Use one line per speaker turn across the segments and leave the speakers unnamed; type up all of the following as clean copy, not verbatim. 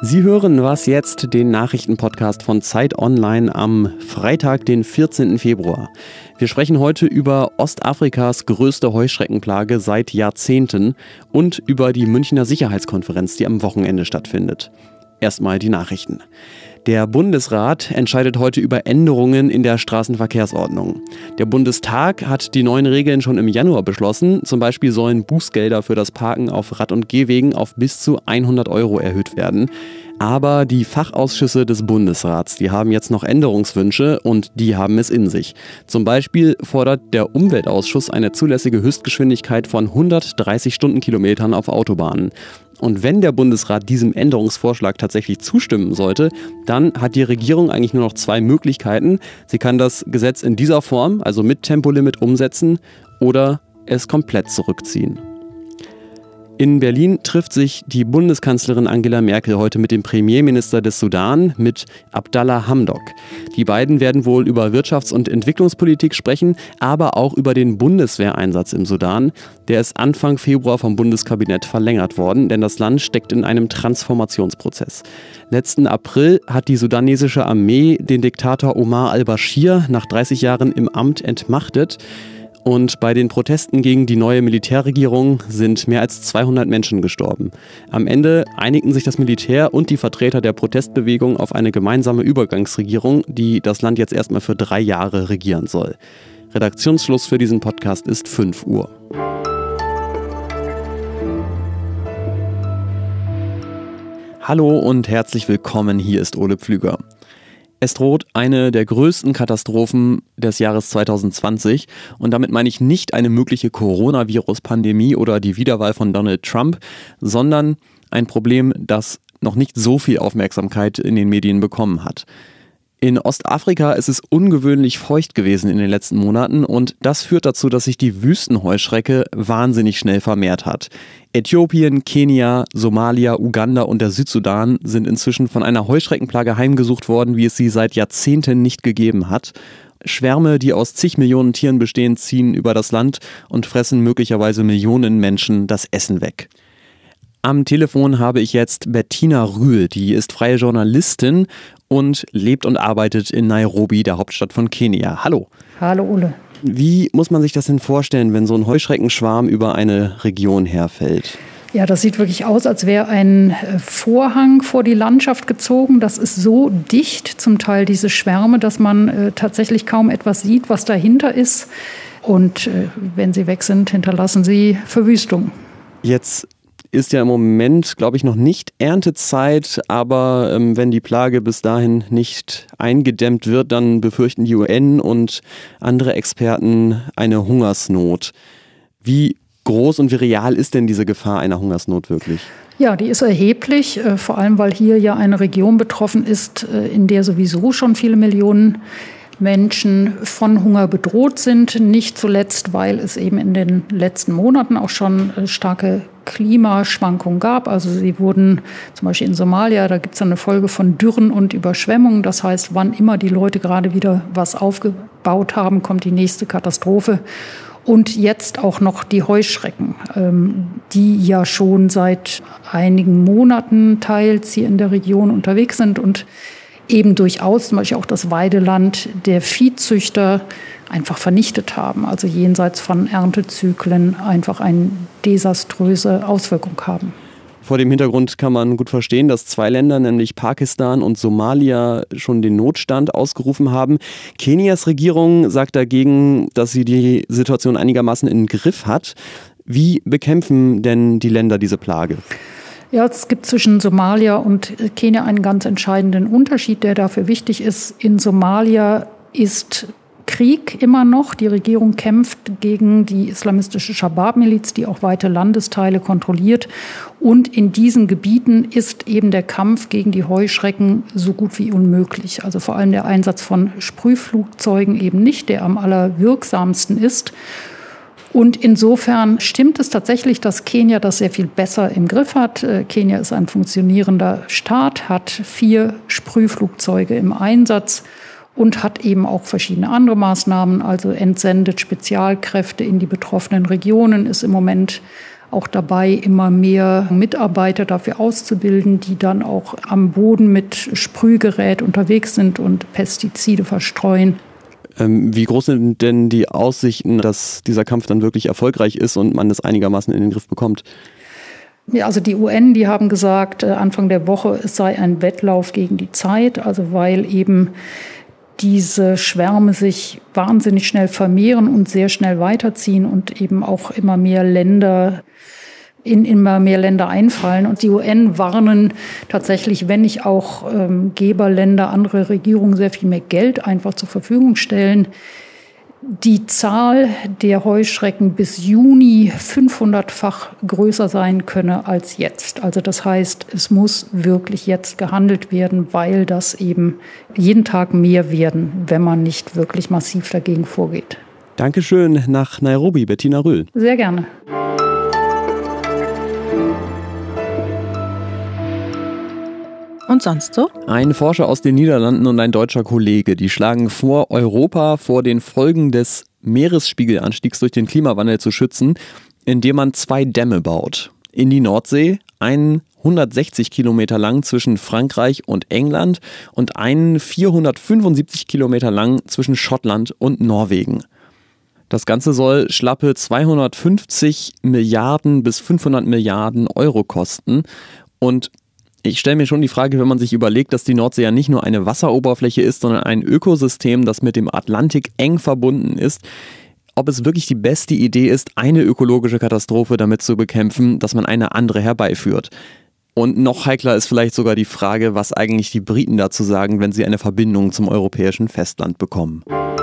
Sie hören Was jetzt, den Nachrichtenpodcast von Zeit Online am Freitag, den 14. Februar. Wir sprechen heute über Ostafrikas größte Heuschreckenplage seit Jahrzehnten und über die Münchner Sicherheitskonferenz, die am Wochenende stattfindet. Erstmal die Nachrichten. Der Bundesrat entscheidet heute über Änderungen in der Straßenverkehrsordnung. Der Bundestag hat die neuen Regeln schon im Januar beschlossen. Zum Beispiel sollen Bußgelder für das Parken auf Rad- und Gehwegen auf bis zu 100 € erhöht werden. Aber die Fachausschüsse des Bundesrats, die haben jetzt noch Änderungswünsche und die haben es in sich. Zum Beispiel fordert der Umweltausschuss eine zulässige Höchstgeschwindigkeit von 130 Stundenkilometern auf Autobahnen. Und wenn der Bundesrat diesem Änderungsvorschlag tatsächlich zustimmen sollte, dann hat die Regierung eigentlich nur noch zwei Möglichkeiten. Sie kann das Gesetz in dieser Form, also mit Tempolimit, umsetzen oder es komplett zurückziehen. In Berlin trifft sich die Bundeskanzlerin Angela Merkel heute mit dem Premierminister des Sudan, mit Abdallah Hamdok. Die beiden werden wohl über Wirtschafts- und Entwicklungspolitik sprechen, aber auch über den Bundeswehreinsatz im Sudan. Der ist Anfang Februar vom Bundeskabinett verlängert worden, denn das Land steckt in einem Transformationsprozess. Letzten April hat die sudanesische Armee den Diktator Omar al-Bashir nach 30 Jahren im Amt entmachtet. Und bei den Protesten gegen die neue Militärregierung sind mehr als 200 Menschen gestorben. Am Ende einigten sich das Militär und die Vertreter der Protestbewegung auf eine gemeinsame Übergangsregierung, die das Land jetzt erstmal für 3 Jahre regieren soll. Redaktionsschluss für diesen Podcast ist 5 Uhr. Hallo und herzlich willkommen, hier ist Ole Pflüger. Es droht eine der größten Katastrophen des Jahres 2020 und damit meine ich nicht eine mögliche Coronavirus-Pandemie oder die Wiederwahl von Donald Trump, sondern ein Problem, das noch nicht so viel Aufmerksamkeit in den Medien bekommen hat. In Ostafrika ist es ungewöhnlich feucht gewesen in den letzten Monaten und das führt dazu, dass sich die Wüstenheuschrecke wahnsinnig schnell vermehrt hat. Äthiopien, Kenia, Somalia, Uganda und der Südsudan sind inzwischen von einer Heuschreckenplage heimgesucht worden, wie es sie seit Jahrzehnten nicht gegeben hat. Schwärme, die aus zig Millionen Tieren bestehen, ziehen über das Land und fressen möglicherweise Millionen Menschen das Essen weg. Am Telefon habe ich jetzt Bettina Rühl, die ist freie Journalistin und lebt und arbeitet in Nairobi, der Hauptstadt von Kenia. Hallo.
Hallo Ole.
Wie muss man sich das denn vorstellen, wenn so ein Heuschreckenschwarm über eine Region herfällt?
Ja, das sieht wirklich aus, als wäre ein Vorhang vor die Landschaft gezogen. Das ist so dicht, zum Teil diese Schwärme, dass man tatsächlich kaum etwas sieht, was dahinter ist. Und wenn sie weg sind, hinterlassen sie Verwüstung.
Jetzt ist ja im Moment, glaube ich, noch nicht Erntezeit, aber wenn die Plage bis dahin nicht eingedämmt wird, dann befürchten die UN und andere Experten eine Hungersnot. Wie groß und wie real ist denn diese Gefahr einer Hungersnot wirklich?
Ja, die ist erheblich, vor allem weil hier ja eine Region betroffen ist, in der sowieso schon viele Millionen Menschen von Hunger bedroht sind, nicht zuletzt, weil es eben in den letzten Monaten auch schon starke Klimaschwankungen gab. Also sie wurden zum Beispiel in Somalia, da gibt es eine Folge von Dürren und Überschwemmungen. Das heißt, wann immer die Leute gerade wieder was aufgebaut haben, kommt die nächste Katastrophe. Und jetzt auch noch die Heuschrecken, die ja schon seit einigen Monaten teils hier in der Region unterwegs sind und eben durchaus zum Beispiel auch das Weideland der Viehzüchter einfach vernichtet haben, also jenseits von Erntezyklen einfach eine desaströse Auswirkung haben.
Vor dem Hintergrund kann man gut verstehen, dass 2 Länder, nämlich Pakistan und Somalia, schon den Notstand ausgerufen haben. Kenias Regierung sagt dagegen, dass sie die Situation einigermaßen im Griff hat. Wie bekämpfen denn die Länder diese Plage?
Ja, es gibt zwischen Somalia und Kenia einen ganz entscheidenden Unterschied, der dafür wichtig ist. In Somalia ist Krieg immer noch. Die Regierung kämpft gegen die islamistische Schabab-Miliz, die auch weite Landesteile kontrolliert. Und in diesen Gebieten ist eben der Kampf gegen die Heuschrecken so gut wie unmöglich. Also vor allem der Einsatz von Sprühflugzeugen eben nicht, der am allerwirksamsten ist. Und insofern stimmt es tatsächlich, dass Kenia das sehr viel besser im Griff hat. Kenia ist ein funktionierender Staat, hat 4 Sprühflugzeuge im Einsatz und hat eben auch verschiedene andere Maßnahmen, also entsendet Spezialkräfte in die betroffenen Regionen, ist im Moment auch dabei, immer mehr Mitarbeiter dafür auszubilden, die dann auch am Boden mit Sprühgerät unterwegs sind und Pestizide verstreuen.
Wie groß sind denn die Aussichten, dass dieser Kampf dann wirklich erfolgreich ist und man es einigermaßen in den Griff bekommt?
Ja, also die UN, die haben gesagt, Anfang der Woche, es sei ein Wettlauf gegen die Zeit, also weil eben diese Schwärme sich wahnsinnig schnell vermehren und sehr schnell weiterziehen und eben auch immer mehr Länder einfallen. Und die UN warnen tatsächlich, wenn nicht auch Geberländer, andere Regierungen sehr viel mehr Geld einfach zur Verfügung stellen, die Zahl der Heuschrecken bis Juni 500-fach größer sein könne als jetzt. Also das heißt, es muss wirklich jetzt gehandelt werden, weil das eben jeden Tag mehr werden, wenn man nicht wirklich massiv dagegen vorgeht.
Dankeschön nach Nairobi, Bettina Röhl.
Sehr gerne.
Und sonst so?
Ein Forscher aus den Niederlanden und ein deutscher Kollege, die schlagen vor, Europa vor den Folgen des Meeresspiegelanstiegs durch den Klimawandel zu schützen, indem man 2 Dämme baut. In die Nordsee, einen 160 Kilometer lang zwischen Frankreich und England und einen 475 Kilometer lang zwischen Schottland und Norwegen. Das Ganze soll schlappe 250 Milliarden bis 500 Milliarden Euro kosten. Und ich stelle mir schon die Frage, wenn man sich überlegt, dass die Nordsee ja nicht nur eine Wasseroberfläche ist, sondern ein Ökosystem, das mit dem Atlantik eng verbunden ist, ob es wirklich die beste Idee ist, eine ökologische Katastrophe damit zu bekämpfen, dass man eine andere herbeiführt. Und noch heikler ist vielleicht sogar die Frage, was eigentlich die Briten dazu sagen, wenn sie eine Verbindung zum europäischen Festland bekommen.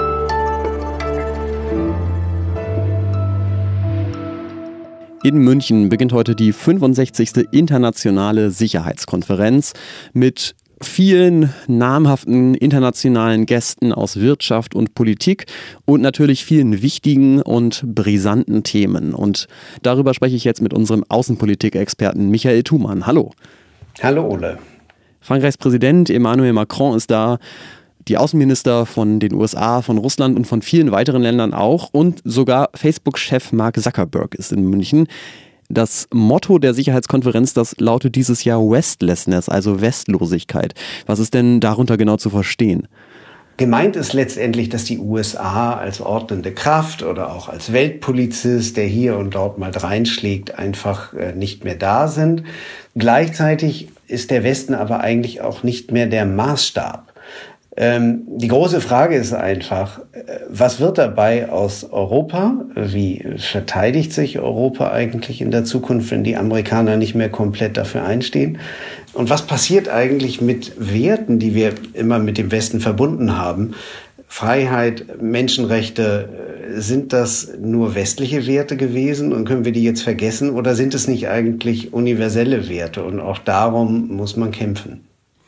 In München beginnt heute die 65. Internationale Sicherheitskonferenz mit vielen namhaften internationalen Gästen aus Wirtschaft und Politik und natürlich vielen wichtigen und brisanten Themen. Und darüber spreche ich jetzt mit unserem Außenpolitik-Experten Michael Thumann. Hallo.
Hallo Ole.
Frankreichs Präsident Emmanuel Macron ist da. Die Außenminister von den USA, von Russland und von vielen weiteren Ländern auch. Und sogar Facebook-Chef Mark Zuckerberg ist in München. Das Motto der Sicherheitskonferenz, das lautet dieses Jahr Westlessness, also Westlosigkeit. Was ist denn darunter genau zu verstehen?
Gemeint ist letztendlich, dass die USA als ordnende Kraft oder auch als Weltpolizist, der hier und dort mal dreinschlägt, einfach nicht mehr da sind. Gleichzeitig ist der Westen aber eigentlich auch nicht mehr der Maßstab. Die große Frage ist einfach, was wird dabei aus Europa? Wie verteidigt sich Europa eigentlich in der Zukunft, wenn die Amerikaner nicht mehr komplett dafür einstehen? Und was passiert eigentlich mit Werten, die wir immer mit dem Westen verbunden haben? Freiheit, Menschenrechte, sind das nur westliche Werte gewesen und können wir die jetzt vergessen? Oder sind es nicht eigentlich universelle Werte? Und auch darum muss man kämpfen.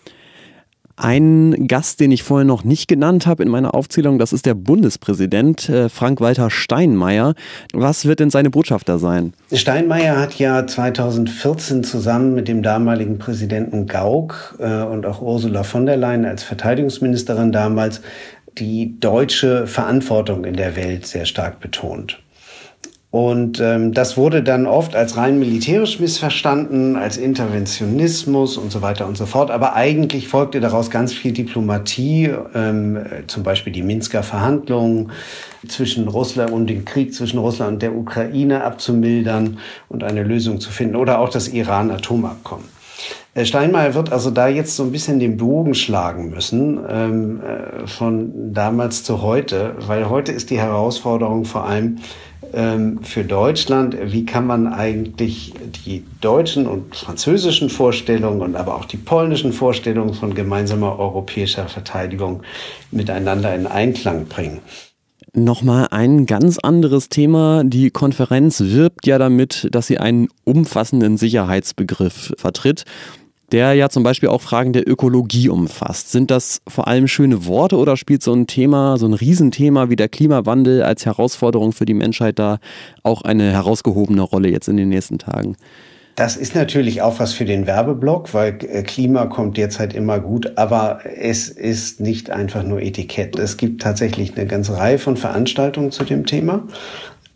Ein Gast, den ich vorher noch nicht genannt habe in meiner Aufzählung, das ist der Bundespräsident Frank-Walter Steinmeier. Was wird denn seine Botschaft da sein?
Steinmeier hat ja 2014 zusammen mit dem damaligen Präsidenten Gauck und auch Ursula von der Leyen als Verteidigungsministerin damals die deutsche Verantwortung in der Welt sehr stark betont. Und das wurde dann oft als rein militärisch missverstanden, als Interventionismus und so weiter und so fort. Aber eigentlich folgte daraus ganz viel Diplomatie, zum Beispiel die Minsker Verhandlungen zwischen Russland und den Krieg zwischen Russland und der Ukraine abzumildern und eine Lösung zu finden. Oder auch das Iran-Atomabkommen. Steinmeier wird also da jetzt so ein bisschen den Bogen schlagen müssen, von damals zu heute. Weil heute ist die Herausforderung vor allem, für Deutschland, wie kann man eigentlich die deutschen und französischen Vorstellungen und aber auch die polnischen Vorstellungen von gemeinsamer europäischer Verteidigung miteinander in Einklang bringen.
Nochmal ein ganz anderes Thema. Die Konferenz wirbt ja damit, dass sie einen umfassenden Sicherheitsbegriff vertritt, der ja zum Beispiel auch Fragen der Ökologie umfasst. Sind das vor allem schöne Worte oder spielt so ein Thema, so ein Riesenthema wie der Klimawandel als Herausforderung für die Menschheit da auch eine herausgehobene Rolle jetzt in den nächsten Tagen?
Das ist natürlich auch was für den Werbeblock, weil Klima kommt derzeit immer gut, aber es ist nicht einfach nur Etikett. Es gibt tatsächlich eine ganze Reihe von Veranstaltungen zu dem Thema.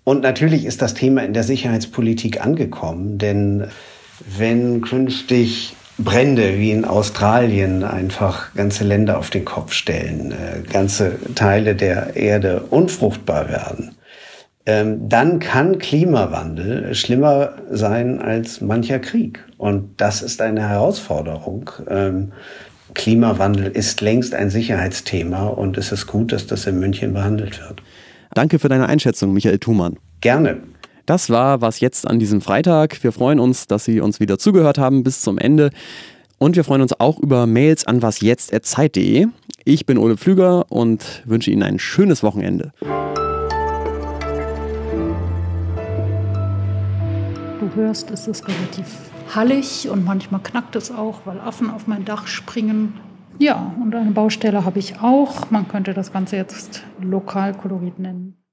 Und natürlich ist das Thema in der Sicherheitspolitik angekommen, denn wenn künftig Brände wie in Australien einfach ganze Länder auf den Kopf stellen, ganze Teile der Erde unfruchtbar werden, dann kann Klimawandel schlimmer sein als mancher Krieg. Und das ist eine Herausforderung. Klimawandel ist längst ein Sicherheitsthema und es ist gut, dass das in München behandelt wird.
Danke für deine Einschätzung, Michael Thumann.
Gerne.
Das war Was jetzt an diesem Freitag. Wir freuen uns, dass Sie uns wieder zugehört haben bis zum Ende. Und wir freuen uns auch über Mails an wasjetzt@zeit.de. Ich bin Ole Pflüger und wünsche Ihnen ein schönes Wochenende.
Du hörst, es ist relativ hallig und manchmal knackt es auch, weil Affen auf mein Dach springen. Ja, und eine Baustelle habe ich auch. Man könnte das Ganze jetzt Lokalkolorit nennen.